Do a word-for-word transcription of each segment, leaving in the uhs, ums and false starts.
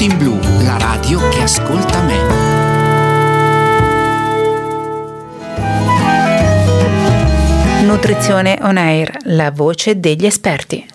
Tutti in Blu, la radio che ascolta me. Nutrizione On Air, la voce degli esperti.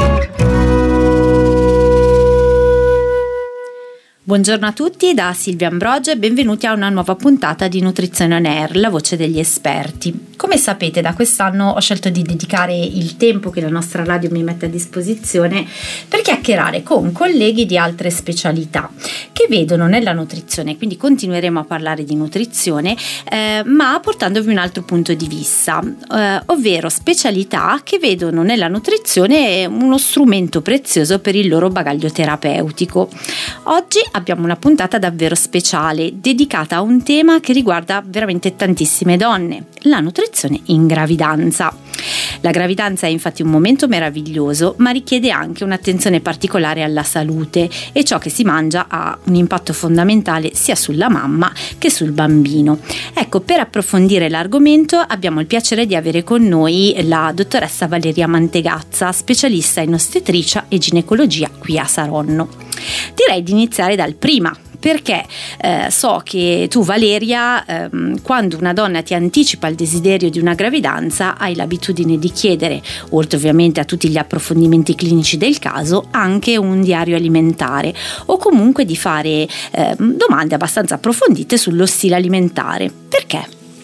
Buongiorno a tutti da Silvia Ambrogio e benvenuti a una nuova puntata di Nutrizione On Air, la voce degli esperti. Come sapete, da quest'anno ho scelto di dedicare il tempo che la nostra radio mi mette a disposizione per chiacchierare con colleghi di altre specialità che vedono nella nutrizione, quindi continueremo a parlare di nutrizione, eh, ma portandovi un altro punto di vista, eh, ovvero specialità che vedono nella nutrizione uno strumento prezioso per il loro bagaglio terapeutico. Oggi abbiamo una puntata davvero speciale, dedicata a un tema che riguarda veramente tantissime donne, la nutrizione in gravidanza. La gravidanza è infatti un momento meraviglioso, ma richiede anche un'attenzione particolare alla salute e ciò che si mangia ha un impatto fondamentale sia sulla mamma che sul bambino. Ecco, per approfondire l'argomento abbiamo il piacere di avere con noi la dottoressa Valeria Mantegazza, specialista in ostetricia e ginecologia qui a Saronno. Direi di iniziare dal prima, perché eh, so che tu, Valeria, ehm, quando una donna ti anticipa il desiderio di una gravidanza hai l'abitudine di chiedere, oltre ovviamente a tutti gli approfondimenti clinici del caso, anche un diario alimentare o comunque di fare eh, domande abbastanza approfondite sullo stile alimentare. Perché?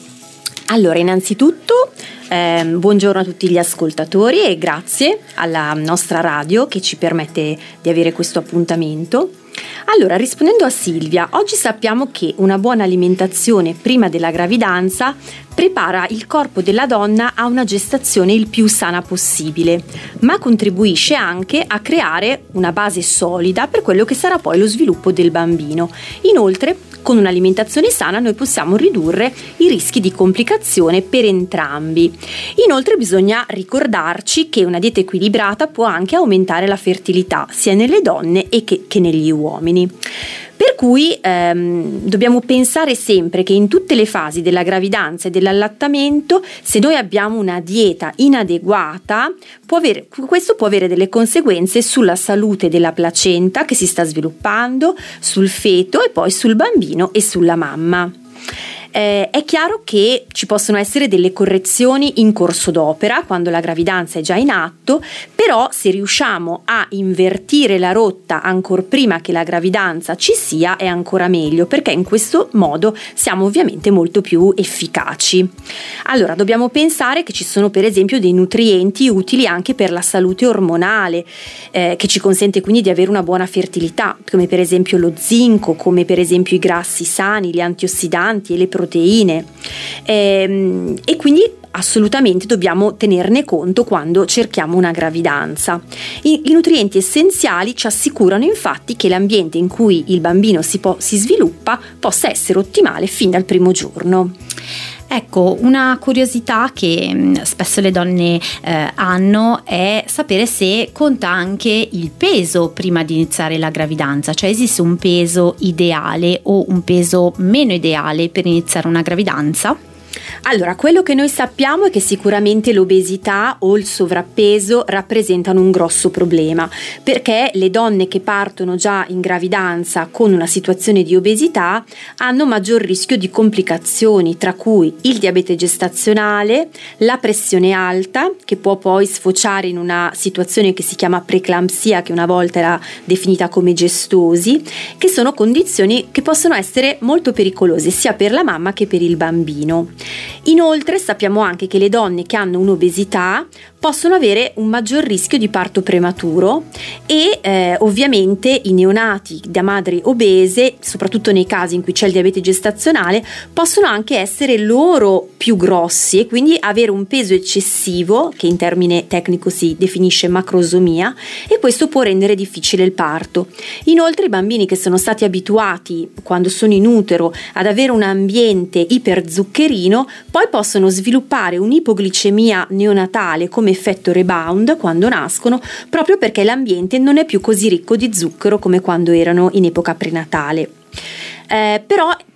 Allora, innanzitutto eh, buongiorno a tutti gli ascoltatori e grazie alla nostra radio che ci permette di avere questo appuntamento. Allora, rispondendo a Silvia, oggi sappiamo che una buona alimentazione prima della gravidanza prepara il corpo della donna a una gestazione il più sana possibile, ma contribuisce anche a creare una base solida per quello che sarà poi lo sviluppo del bambino. Inoltre, con un'alimentazione sana noi possiamo ridurre i rischi di complicazione per entrambi. Inoltre bisogna ricordarci che una dieta equilibrata può anche aumentare la fertilità sia nelle donne e che, che negli uomini. Per cui ehm, dobbiamo pensare sempre che in tutte le fasi della gravidanza e dell'allattamento, se noi abbiamo una dieta inadeguata, può avere, questo può avere delle conseguenze sulla salute della placenta che si sta sviluppando, sul feto e poi sul bambino e sulla mamma. Eh, è chiaro che ci possono essere delle correzioni in corso d'opera quando la gravidanza è già in atto, però se riusciamo a invertire la rotta ancor prima che la gravidanza ci sia è ancora meglio, perché in questo modo siamo ovviamente molto più efficaci. Allora, dobbiamo pensare che ci sono per esempio dei nutrienti utili anche per la salute ormonale, eh, che ci consente quindi di avere una buona fertilità, come per esempio lo zinco, come per esempio i grassi sani, gli antiossidanti e le proteine. proteine ehm, e quindi assolutamente dobbiamo tenerne conto quando cerchiamo una gravidanza. I, i nutrienti essenziali ci assicurano infatti che l'ambiente in cui il bambino si, po- si sviluppa possa essere ottimale fin dal primo giorno. Ecco, una curiosità che spesso le donne eh, hanno è sapere se conta anche il peso prima di iniziare la gravidanza, cioè esiste un peso ideale o un peso meno ideale per iniziare una gravidanza? Allora, quello che noi sappiamo è che sicuramente l'obesità o il sovrappeso rappresentano un grosso problema, perché le donne che partono già in gravidanza con una situazione di obesità hanno maggior rischio di complicazioni, tra cui il diabete gestazionale, la pressione alta, che può poi sfociare in una situazione che si chiama preeclampsia, che una volta era definita come gestosi, che sono condizioni che possono essere molto pericolose sia per la mamma che per il bambino. Inoltre sappiamo anche che le donne che hanno un'obesità possono avere un maggior rischio di parto prematuro e eh, ovviamente i neonati da madri obese, soprattutto nei casi in cui c'è il diabete gestazionale, possono anche essere loro più grossi e quindi avere un peso eccessivo, che in termine tecnico si definisce macrosomia, e questo può rendere difficile il parto. Inoltre i bambini che sono stati abituati quando sono in utero ad avere un ambiente iperzuccherino poi possono sviluppare un'ipoglicemia neonatale come effetto rebound quando nascono, proprio perché l'ambiente non è più così ricco di zucchero come quando erano in epoca prenatale. Eh, però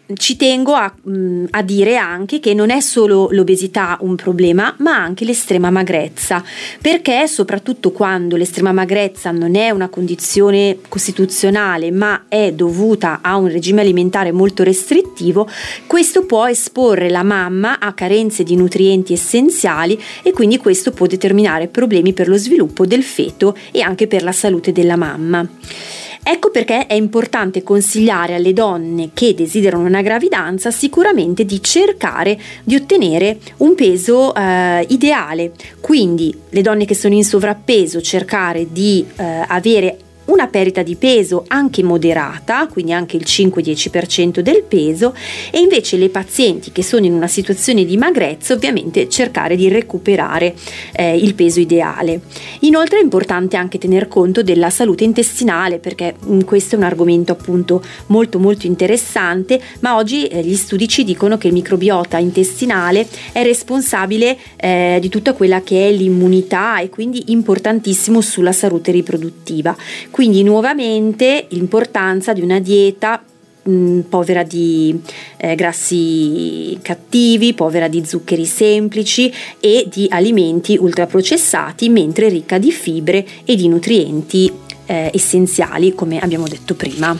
ci tengo a, mh, a dire anche che non è solo l'obesità un problema, ma anche l'estrema magrezza, perché soprattutto quando l'estrema magrezza non è una condizione costituzionale ma è dovuta a un regime alimentare molto restrittivo, questo può esporre la mamma a carenze di nutrienti essenziali e quindi questo può determinare problemi per lo sviluppo del feto e anche per la salute della mamma. Ecco perché è importante consigliare alle donne che desiderano una gravidanza sicuramente di cercare di ottenere un peso eh, ideale. Quindi le donne che sono in sovrappeso cercare di eh, avere una perdita di peso anche moderata, quindi anche il cinque dieci per cento del peso, e invece le pazienti che sono in una situazione di magrezza ovviamente cercare di recuperare eh, il peso ideale. Inoltre è importante anche tener conto della salute intestinale, perché mh, questo è un argomento appunto molto molto interessante, ma oggi eh, gli studi ci dicono che il microbiota intestinale è responsabile eh, di tutta quella che è l'immunità e quindi importantissimo sulla salute riproduttiva. Quindi nuovamente l'importanza di una dieta mh, povera di eh, grassi cattivi, povera di zuccheri semplici e di alimenti ultraprocessati, mentre ricca di fibre e di nutrienti eh, essenziali, come abbiamo detto prima.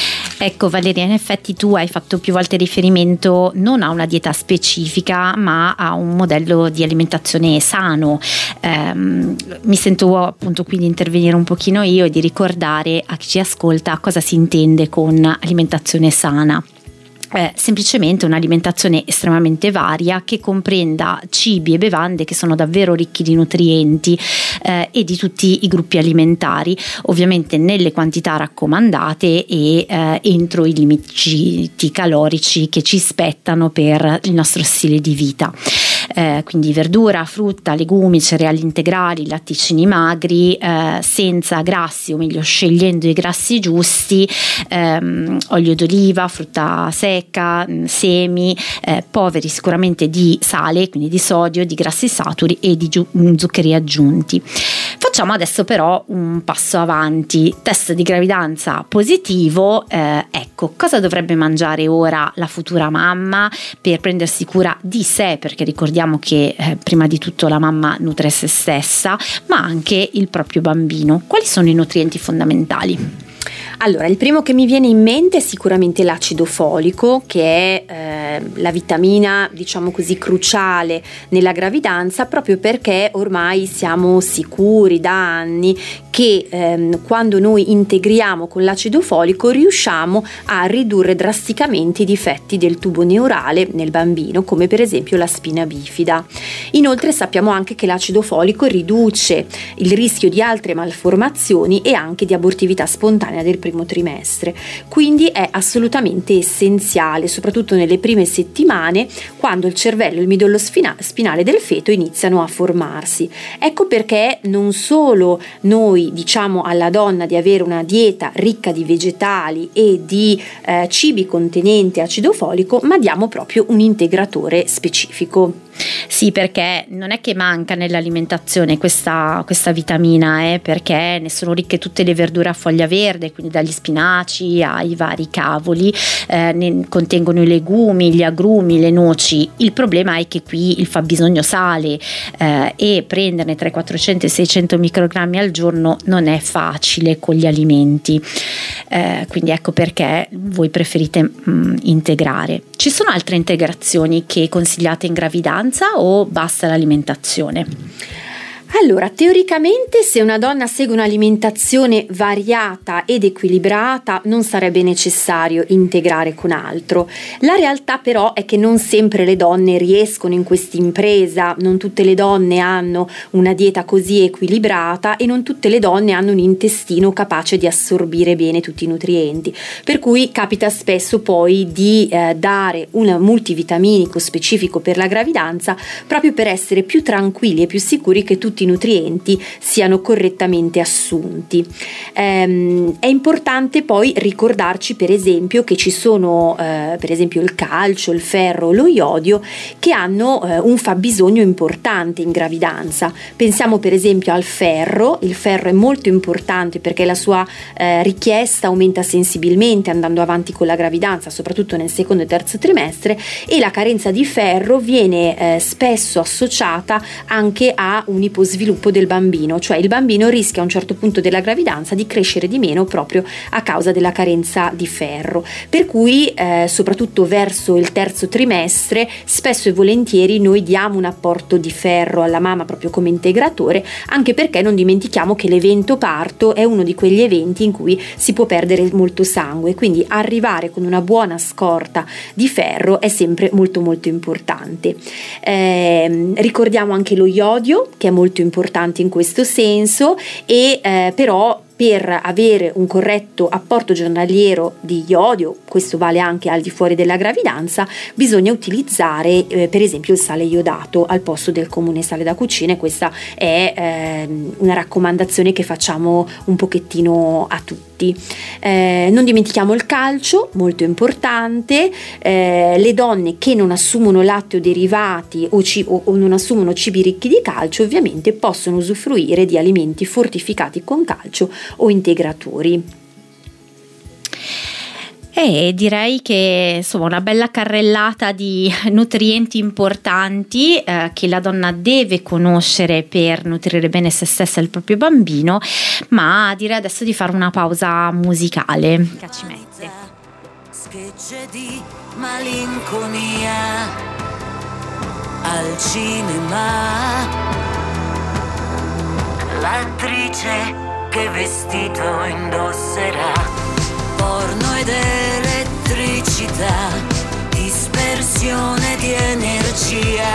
Ecco Valeria, in effetti tu hai fatto più volte riferimento non a una dieta specifica ma a un modello di alimentazione sano. Ehm, mi sento appunto qui di intervenire un pochino io e di ricordare a chi ci ascolta cosa si intende con alimentazione sana. Eh, semplicemente un'alimentazione estremamente varia che comprenda cibi e bevande che sono davvero ricchi di nutrienti eh, e di tutti i gruppi alimentari, ovviamente nelle quantità raccomandate e eh, entro i limiti calorici che ci spettano per il nostro stile di vita. Eh, quindi verdura, frutta, legumi, cereali integrali, latticini magri, eh, senza grassi, o meglio scegliendo i grassi giusti, ehm, olio d'oliva, frutta secca, semi, eh, poveri sicuramente di sale, quindi di sodio, di grassi saturi e di giu- zuccheri aggiunti. Facciamo adesso però un passo avanti. Test di gravidanza positivo, eh, ecco, cosa dovrebbe mangiare ora la futura mamma per prendersi cura di sé, perché ricordiamo che eh, prima di tutto la mamma nutre se stessa, ma anche il proprio bambino. Quali sono i nutrienti fondamentali? Allora, il primo che mi viene in mente è sicuramente l'acido folico, che è eh, la vitamina, diciamo così, cruciale nella gravidanza, proprio perché ormai siamo sicuri da anni che ehm, quando noi integriamo con l'acido folico riusciamo a ridurre drasticamente i difetti del tubo neurale nel bambino, come per esempio la spina bifida. Inoltre sappiamo anche che l'acido folico riduce il rischio di altre malformazioni e anche di abortività spontanea del primo trimestre, quindi è assolutamente essenziale, soprattutto nelle prime settimane, quando il cervello e il midollo spina- spinale del feto iniziano a formarsi. Ecco perché non solo noi diciamo alla donna di avere una dieta ricca di vegetali e di eh, cibi contenenti acido folico, ma diamo proprio un integratore specifico. Sì, perché non è che manca nell'alimentazione questa, questa vitamina, eh, perché ne sono ricche tutte le verdure a foglia verde, quindi dagli spinaci ai vari cavoli, eh, ne contengono i legumi, gli agrumi, le noci. Il problema è che qui il fabbisogno sale eh, e prenderne tra i quattrocento e i seicento microgrammi al giorno non è facile con gli alimenti, eh, quindi ecco perché voi preferite mh, integrare. Ci sono altre integrazioni che consigliate in gravidanza o basta l'alimentazione? Allora, teoricamente se una donna segue un'alimentazione variata ed equilibrata non sarebbe necessario integrare con altro. La realtà però è che non sempre le donne riescono in questa impresa, non tutte le donne hanno una dieta così equilibrata e non tutte le donne hanno un intestino capace di assorbire bene tutti i nutrienti, per cui capita spesso poi di eh, dare un multivitaminico specifico per la gravidanza proprio per essere più tranquilli e più sicuri che tutti tutti i nutrienti siano correttamente assunti. Ehm, è importante poi ricordarci per esempio che ci sono eh, per esempio il calcio, il ferro, lo iodio che hanno eh, un fabbisogno importante in gravidanza. Pensiamo per esempio al ferro. Il ferro è molto importante perché la sua eh, richiesta aumenta sensibilmente andando avanti con la gravidanza, soprattutto nel secondo e terzo trimestre, e la carenza di ferro viene eh, spesso associata anche a un iposviluppo del bambino, cioè il bambino rischia a un certo punto della gravidanza di crescere di meno proprio a causa della carenza di ferro, per cui eh, soprattutto verso il terzo trimestre spesso e volentieri noi diamo un apporto di ferro alla mamma proprio come integratore, anche perché non dimentichiamo che l'evento parto è uno di quegli eventi in cui si può perdere molto sangue, quindi arrivare con una buona scorta di ferro è sempre molto molto importante. Eh, ricordiamo anche lo iodio, che è molto importante in questo senso, e eh, però per avere un corretto apporto giornaliero di iodio, questo vale anche al di fuori della gravidanza, bisogna utilizzare eh, per esempio il sale iodato al posto del comune sale da cucina, e questa è eh, una raccomandazione che facciamo un pochettino a tutti. Eh, non dimentichiamo il calcio, molto importante. Eh, le donne che non assumono latte o derivati o, ci, o, o non assumono cibi ricchi di calcio ovviamente possono usufruire di alimenti fortificati con calcio o integratori. E direi che insomma una bella carrellata di nutrienti importanti eh, che la donna deve conoscere per nutrire bene se stessa e il proprio bambino, ma direi adesso di fare una pausa musicale. Che ci mette? Schegge di malinconia al cinema, l'attrice che vestito indosserà, porno ed elettricità, dispersione di energia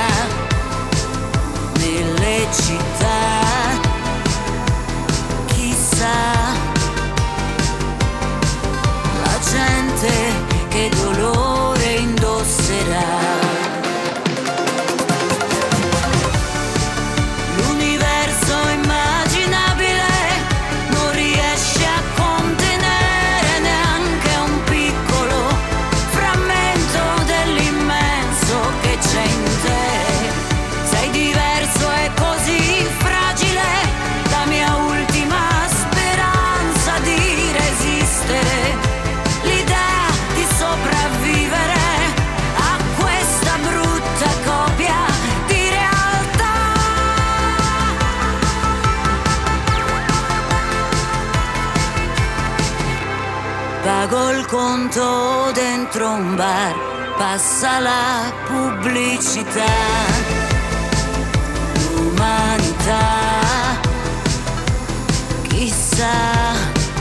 nelle città, chissà la gente che dolore indosserà. Pago il conto dentro un bar, passa la pubblicità, l'umanità, chissà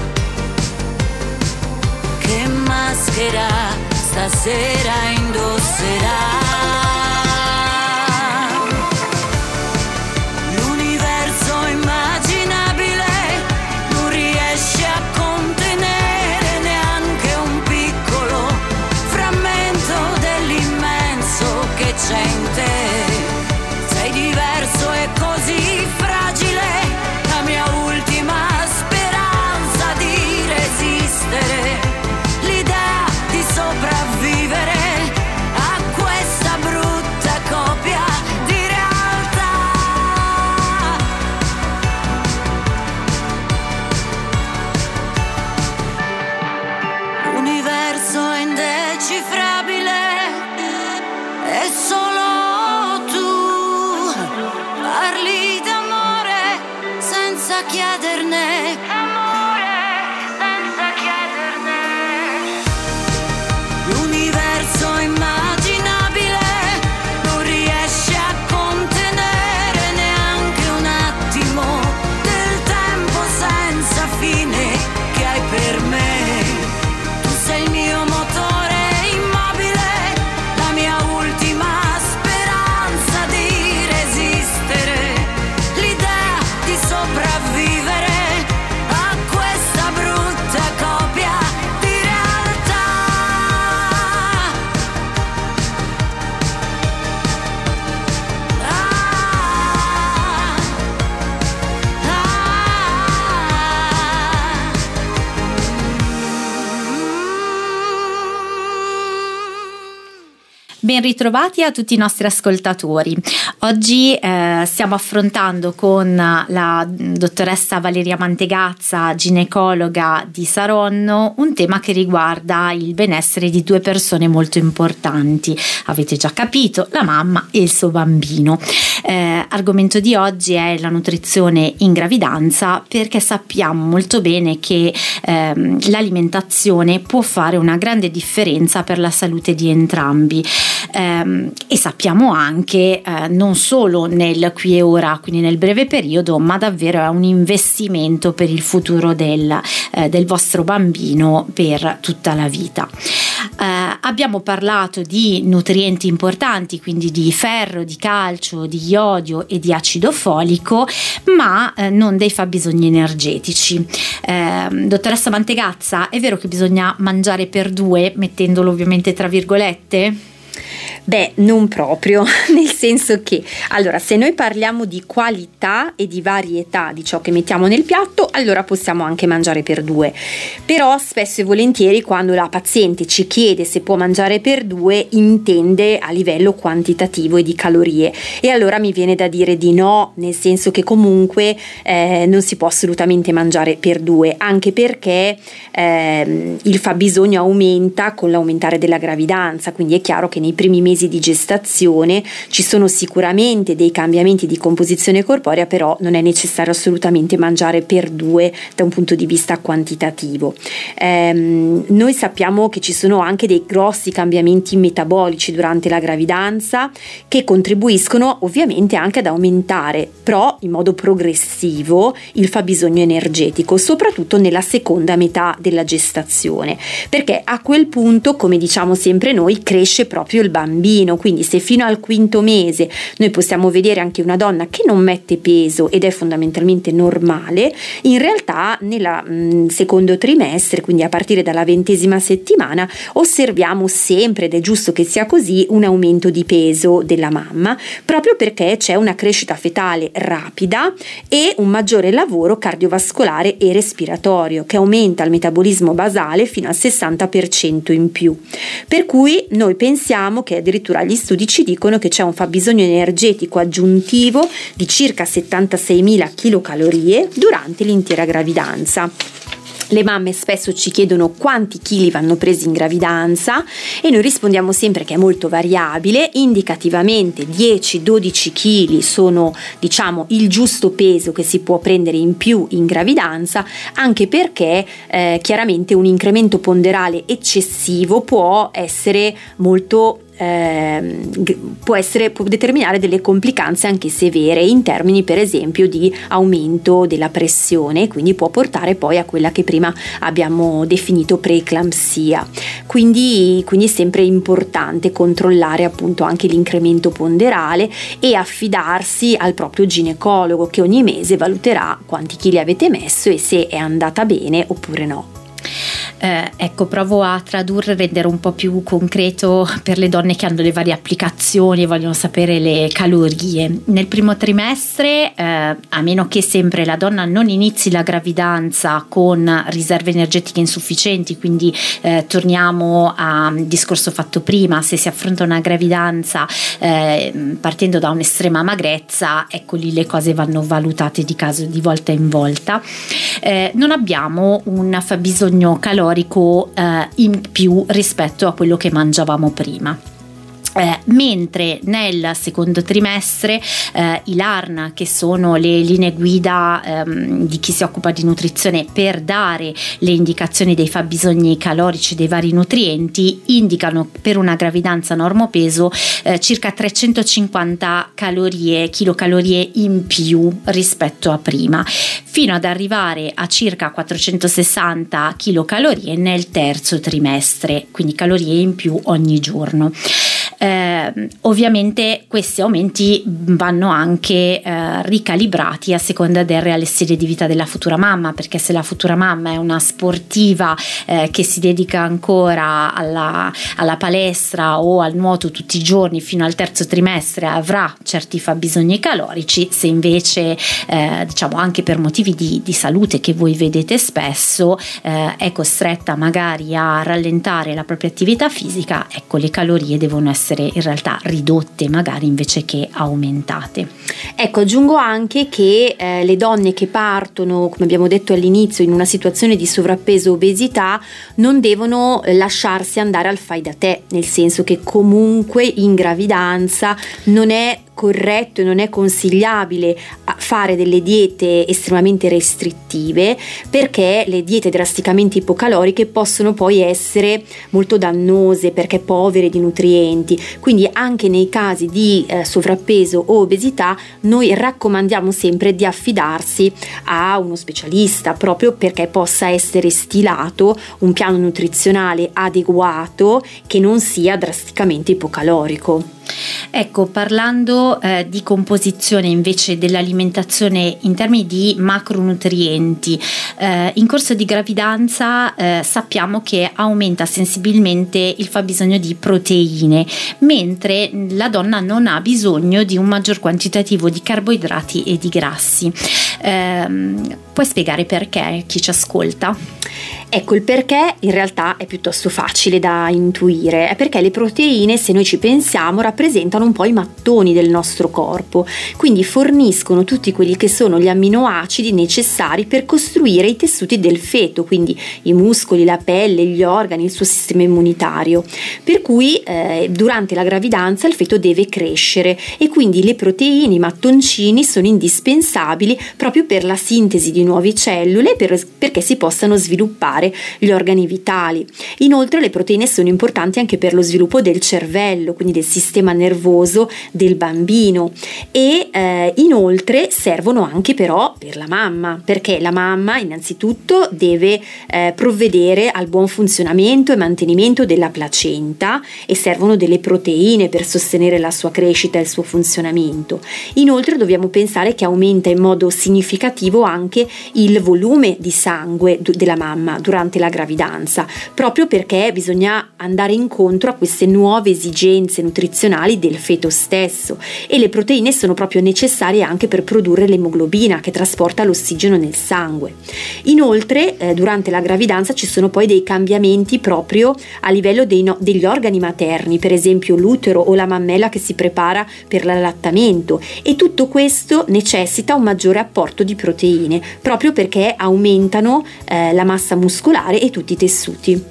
che maschera stasera indosserà. Sei diverso e così fragile, la mia ultima speranza di resistere, l'idea di sopravvivere a questa brutta copia di realtà. L'universo è indecifrabile, è solo tu, parli d'amore senza chiederne, amore senza chiederne. L'universo immaginabile non riesce a contenere neanche un attimo del tempo senza fine che hai per me. Tu sei il mio motore immobile, la mia ultima speranza di resistere, l'idea di sopravvivere a questa brutta copia di realtà. Ah, Ben ritrovati a tutti i nostri ascoltatori. Oggi eh, stiamo affrontando con la dottoressa Valeria Mantegazza, ginecologa di Saronno, un tema che riguarda il benessere di due persone molto importanti. Avete già capito, la mamma e il suo bambino. Eh, argomento di oggi è la nutrizione in gravidanza, perché sappiamo molto bene che ehm, l'alimentazione può fare una grande differenza per la salute di entrambi. Eh, e sappiamo anche eh, non solo nel qui e ora, quindi nel breve periodo, ma davvero è un investimento per il futuro del, eh, del vostro bambino per tutta la vita. Eh, abbiamo parlato di nutrienti importanti, quindi di ferro, di calcio, di iodio e di acido folico, ma eh, non dei fabbisogni energetici. Eh, dottoressa Mantegazza, è vero che bisogna mangiare per due, mettendolo ovviamente tra virgolette? Beh, non proprio, nel senso che, allora, se noi parliamo di qualità e di varietà di ciò che mettiamo nel piatto, allora possiamo anche mangiare per due. Però spesso e volentieri quando la paziente ci chiede se può mangiare per due, intende a livello quantitativo e di calorie, e allora mi viene da dire di no, nel senso che comunque eh, non si può assolutamente mangiare per due, anche perché eh, il fabbisogno aumenta con l'aumentare della gravidanza, quindi è chiaro che nei primi mesi di gestazione ci sono sicuramente dei cambiamenti di composizione corporea, però non è necessario assolutamente mangiare per due da un punto di vista quantitativo. Ehm, noi sappiamo che ci sono anche dei grossi cambiamenti metabolici durante la gravidanza che contribuiscono ovviamente anche ad aumentare, però in modo progressivo, il fabbisogno energetico, soprattutto nella seconda metà della gestazione, perché a quel punto, come diciamo sempre noi, cresce proprio il bambino. Quindi se fino al quinto mese noi possiamo vedere anche una donna che non mette peso ed è fondamentalmente normale, in realtà nel mh, secondo trimestre, quindi a partire dalla ventesima settimana, osserviamo sempre, ed è giusto che sia così, un aumento di peso della mamma, proprio perché c'è una crescita fetale rapida e un maggiore lavoro cardiovascolare e respiratorio che aumenta il metabolismo basale fino al sessanta per cento in più, per cui noi pensiamo che addirittura gli studi ci dicono che c'è un fabbisogno energetico aggiuntivo di circa settantaseimila chilocalorie durante l'intera gravidanza. Le mamme spesso ci chiedono quanti chili vanno presi in gravidanza e noi rispondiamo sempre che è molto variabile. Indicativamente dieci dodici chili sono, diciamo, il giusto peso che si può prendere in più in gravidanza, anche perché eh, chiaramente un incremento ponderale eccessivo può essere molto Eh, può essere può determinare delle complicanze anche severe in termini per esempio di aumento della pressione, quindi può portare poi a quella che prima abbiamo definito preeclampsia. Quindi, quindi è sempre importante controllare appunto anche l'incremento ponderale e affidarsi al proprio ginecologo, che ogni mese valuterà quanti chili avete messo e se è andata bene oppure no. Eh, ecco, provo a tradurre, rendere un po' più concreto per le donne che hanno le varie applicazioni e vogliono sapere le calorie. Nel primo trimestre, eh, a meno che sempre la donna non inizi la gravidanza con riserve energetiche insufficienti, quindi eh, torniamo al discorso fatto prima, se si affronta una gravidanza eh, partendo da un'estrema magrezza, ecco lì le cose vanno valutate di caso di volta in volta. Eh, non abbiamo un fabbisogno calorico eh, in più rispetto a quello che mangiavamo prima. Eh, mentre nel secondo trimestre eh, i L A R N, che sono le linee guida ehm, di chi si occupa di nutrizione per dare le indicazioni dei fabbisogni calorici dei vari nutrienti, indicano per una gravidanza normopeso eh, circa trecentocinquanta calorie, chilocalorie in più rispetto a prima, fino ad arrivare a circa quattrocentosessanta chilocalorie nel terzo trimestre, quindi calorie in più ogni giorno. Eh, ovviamente questi aumenti vanno anche eh, ricalibrati a seconda del reale stile di vita della futura mamma, perché se la futura mamma è una sportiva eh, che si dedica ancora alla, alla palestra o al nuoto tutti i giorni fino al terzo trimestre, avrà certi fabbisogni calorici. Se invece eh, diciamo anche per motivi di, di salute che voi vedete spesso eh, è costretta magari a rallentare la propria attività fisica, ecco le calorie devono essere essere in realtà ridotte magari invece che aumentate. Ecco, aggiungo anche che eh, le donne che partono, come abbiamo detto all'inizio, in una situazione di sovrappeso o obesità non devono lasciarsi andare al fai da te, nel senso che comunque in gravidanza non è corretto e non è consigliabile fare delle diete estremamente restrittive, perché le diete drasticamente ipocaloriche possono poi essere molto dannose perché povere di nutrienti. Quindi anche nei casi di eh, sovrappeso o obesità noi raccomandiamo sempre di affidarsi a uno specialista, proprio perché possa essere stilato un piano nutrizionale adeguato che non sia drasticamente ipocalorico. Ecco, parlando eh, di composizione invece dell'alimentazione in termini di macronutrienti, eh, in corso di gravidanza eh, sappiamo che aumenta sensibilmente il fabbisogno di proteine, mentre la donna non ha bisogno di un maggior quantitativo di carboidrati e di grassi. Eh, puoi spiegare perché, chi ci ascolta? Ecco, il perché in realtà è piuttosto facile da intuire, è perché le proteine, se noi ci pensiamo, rappresentano un po' i mattoni del nostro corpo, quindi forniscono tutti quelli che sono gli amminoacidi necessari per costruire i tessuti del feto, quindi i muscoli, la pelle, gli organi, il suo sistema immunitario, per cui eh, durante la gravidanza il feto deve crescere e quindi le proteine, i mattoncini, sono indispensabili proprio per la sintesi di nuove cellule, per, perché si possano sviluppare gli organi vitali. Inoltre le proteine sono importanti anche per lo sviluppo del cervello, quindi del sistema nervoso del bambino, e eh, inoltre servono anche però per la mamma, perché la mamma innanzitutto deve eh, provvedere al buon funzionamento e mantenimento della placenta e servono delle proteine per sostenere la sua crescita e il suo funzionamento. Inoltre dobbiamo pensare che aumenta in modo significativo anche il volume di sangue della mamma durante la gravidanza, proprio perché bisogna andare incontro a queste nuove esigenze nutrizionali del feto stesso, e le proteine sono proprio necessarie anche per produrre l'emoglobina che trasporta l'ossigeno nel sangue. Inoltre eh, durante la gravidanza ci sono poi dei cambiamenti proprio a livello dei no- degli organi materni, per esempio l'utero o la mammella che si prepara per l'allattamento, e tutto questo necessita un maggiore apporto di proteine proprio perché aumentano eh, la massa muscolare e tutti i tessuti.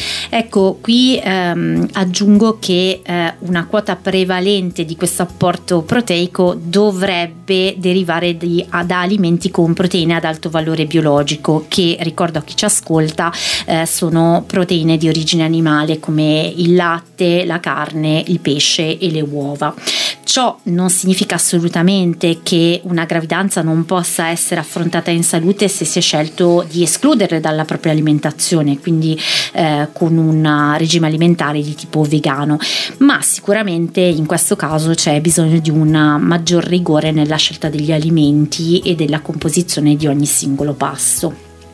Ecco, qui ehm, aggiungo che eh, una quota prevalente di questo apporto proteico dovrebbe derivare di, da alimenti con proteine ad alto valore biologico, che, ricordo a chi ci ascolta, eh, sono proteine di origine animale come il latte, la carne, il pesce e le uova. Ciò non significa assolutamente che una gravidanza non possa essere affrontata in salute se si è scelto di escluderle dalla propria alimentazione, quindi eh, con un regime alimentare di tipo vegano, ma sicuramente in questo caso c'è bisogno di un maggior rigore nella scelta degli alimenti e della composizione di ogni singolo pasto.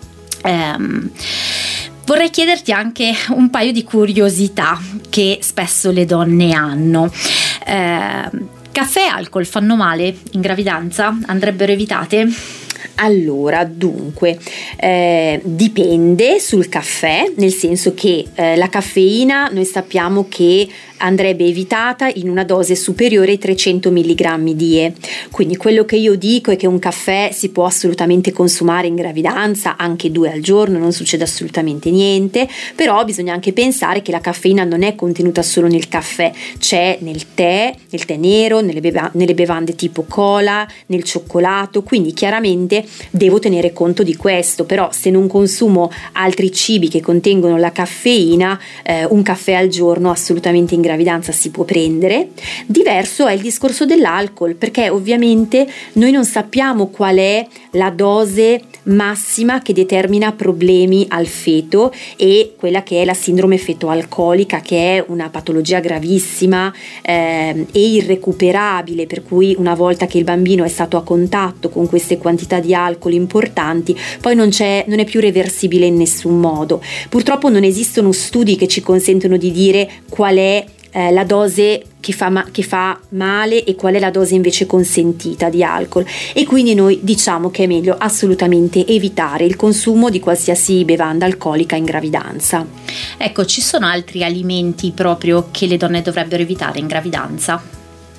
Ehm, Vorrei chiederti anche un paio di curiosità che spesso le donne hanno. Eh, caffè e alcol fanno male in gravidanza? Andrebbero evitate? Allora, dunque, eh, dipende sul caffè, nel senso che eh, la caffeina noi sappiamo che andrebbe evitata in una dose superiore ai trecento milligrammi di E. Quindi quello che io dico è che un caffè si può assolutamente consumare in gravidanza, anche due al giorno, non succede assolutamente niente, però bisogna anche pensare che la caffeina non è contenuta solo nel caffè, c'è nel tè, nel tè nero, nelle, beva- nelle bevande tipo cola, nel cioccolato, quindi chiaramente devo tenere conto di questo. Però se non consumo altri cibi che contengono la caffeina, eh, un caffè al giorno assolutamente in gravidanza si può prendere. Diverso è il discorso dell'alcol, perché ovviamente noi non sappiamo qual è la dose massima che determina problemi al feto, e quella che è la sindrome fetoalcolica, che è una patologia gravissima eh, e irrecuperabile, per cui una volta che il bambino è stato a contatto con queste quantità di alcol importanti, poi non c'è, non è più reversibile in nessun modo. Purtroppo non esistono studi che ci consentono di dire qual è eh, la dose che fa, ma- che fa male e qual è la dose invece consentita di alcol, e quindi noi diciamo che è meglio assolutamente evitare il consumo di qualsiasi bevanda alcolica in gravidanza. Ecco, ci sono altri alimenti proprio che le donne dovrebbero evitare in gravidanza?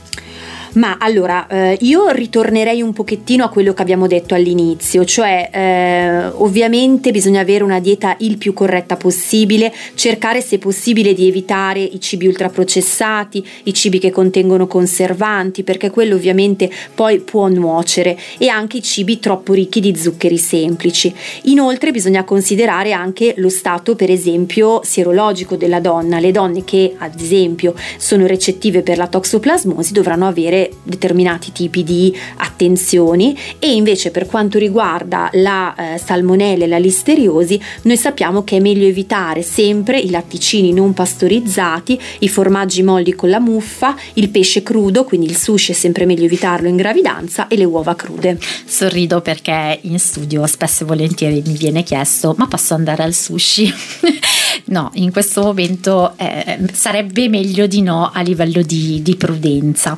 Ma allora, eh, io ritornerei un pochettino a quello che abbiamo detto all'inizio, cioè eh, ovviamente bisogna avere una dieta il più corretta possibile, cercare se possibile di evitare i cibi ultraprocessati, i cibi che contengono conservanti, perché quello ovviamente poi può nuocere, e anche i cibi troppo ricchi di zuccheri semplici. Inoltre bisogna considerare anche lo stato, per esempio, sierologico della donna. Le donne che ad esempio sono recettive per la toxoplasmosi dovranno avere determinati tipi di attenzioni, e invece per quanto riguarda la eh, salmonella e la listeriosi noi sappiamo che è meglio evitare sempre i latticini non pastorizzati, i formaggi molli con la muffa, il pesce crudo, quindi il sushi è sempre meglio evitarlo in gravidanza, e le uova crude. Sorrido perché in studio spesso e volentieri mi viene chiesto: ma posso andare al sushi? No, in questo momento eh, sarebbe meglio di no, a livello di, di prudenza.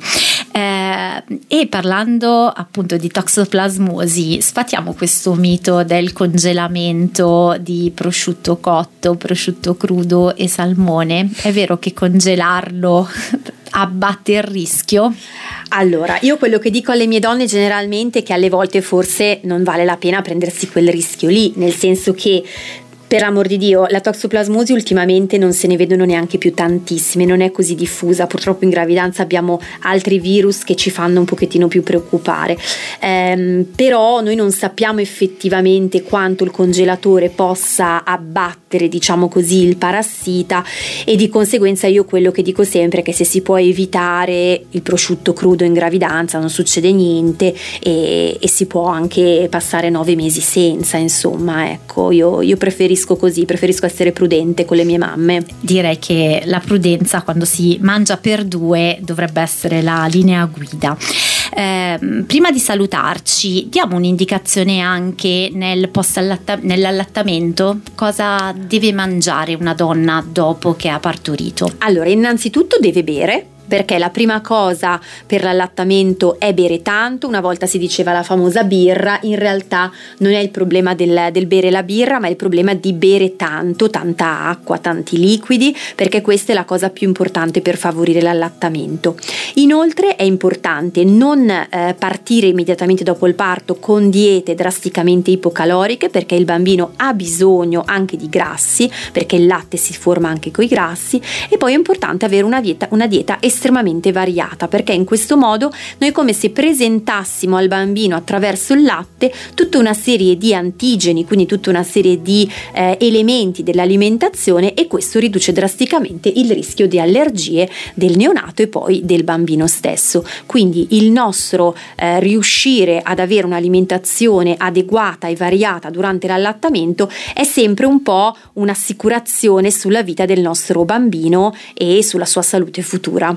Eh, e parlando appunto di toxoplasmosi, sfatiamo questo mito del congelamento di prosciutto cotto, prosciutto crudo e salmone. È vero che congelarlo abbatte il rischio? Allora, io quello che dico alle mie donne generalmente è che alle volte forse non vale la pena prendersi quel rischio lì, nel senso che, per amor di Dio, la toxoplasmosi ultimamente non se ne vedono neanche più tantissime, non è così diffusa. Purtroppo in gravidanza abbiamo altri virus che ci fanno un pochettino più preoccupare, ehm, però noi non sappiamo effettivamente quanto il congelatore possa abbattere, diciamo così, il parassita, e di conseguenza io quello che dico sempre è che se si può evitare il prosciutto crudo in gravidanza non succede niente, e, e si può anche passare nove mesi senza, insomma, ecco, io, io preferisco così, preferisco essere prudente con le mie mamme. Direi che la prudenza quando si mangia per due dovrebbe essere la linea guida. Eh, prima di salutarci, diamo un'indicazione anche nel post allatta- nell'allattamento. Cosa deve mangiare una donna dopo che ha partorito? Allora, innanzitutto deve bere, perché la prima cosa per l'allattamento è bere tanto. Una volta si diceva la famosa birra, in realtà non è il problema del, del bere la birra, ma è il problema di bere tanto, tanta acqua, tanti liquidi, perché questa è la cosa più importante per favorire l'allattamento. Inoltre è importante non eh, partire immediatamente dopo il parto con diete drasticamente ipocaloriche, perché il bambino ha bisogno anche di grassi, perché il latte si forma anche coi grassi, e poi è importante avere una dieta, una dieta estremamente variata, perché in questo modo noi come se presentassimo al bambino attraverso il latte tutta una serie di antigeni, quindi tutta una serie di eh, elementi dell'alimentazione, e questo riduce drasticamente il rischio di allergie del neonato e poi del bambino stesso. Quindi il nostro eh, riuscire ad avere un'alimentazione adeguata e variata durante l'allattamento è sempre un po' un'assicurazione sulla vita del nostro bambino e sulla sua salute futura.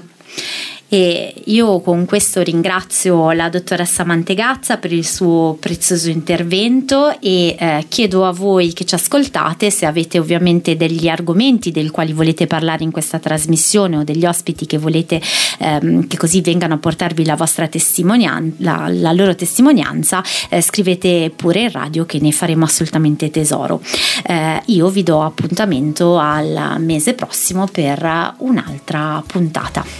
E io con questo ringrazio la dottoressa Mantegazza per il suo prezioso intervento, e eh, chiedo a voi che ci ascoltate, se avete ovviamente degli argomenti dei quali volete parlare in questa trasmissione, o degli ospiti che volete ehm, che così vengano a portarvi la vostra testimonianza, la, la loro testimonianza, eh, scrivete pure in radio che ne faremo assolutamente tesoro. Eh, io vi do appuntamento al mese prossimo per un'altra puntata.